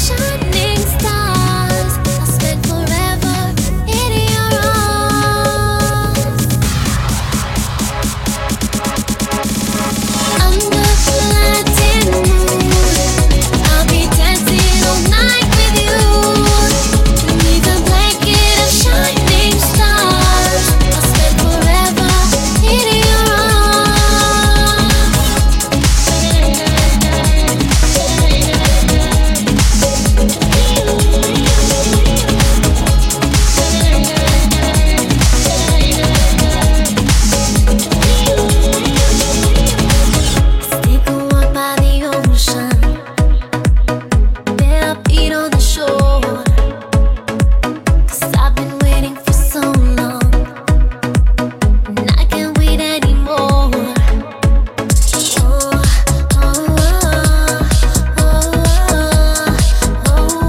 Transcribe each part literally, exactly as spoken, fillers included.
shining stars. I'll spend forever in your arms. Under the lighting moon, I'll be dancing all night with you. Beneath a blanket of shining stars, I'll spend forever in your arms. Take a walk by the ocean, bare feet on the shore. 'Cause I've been waiting for so long, and I can't wait anymore. Oh, oh, oh, oh, oh,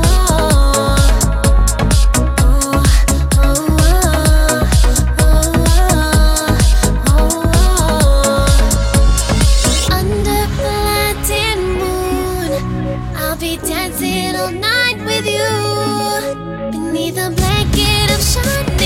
Under the lighting moon, I'll be dancing all night with you. Beneath a blanket of shining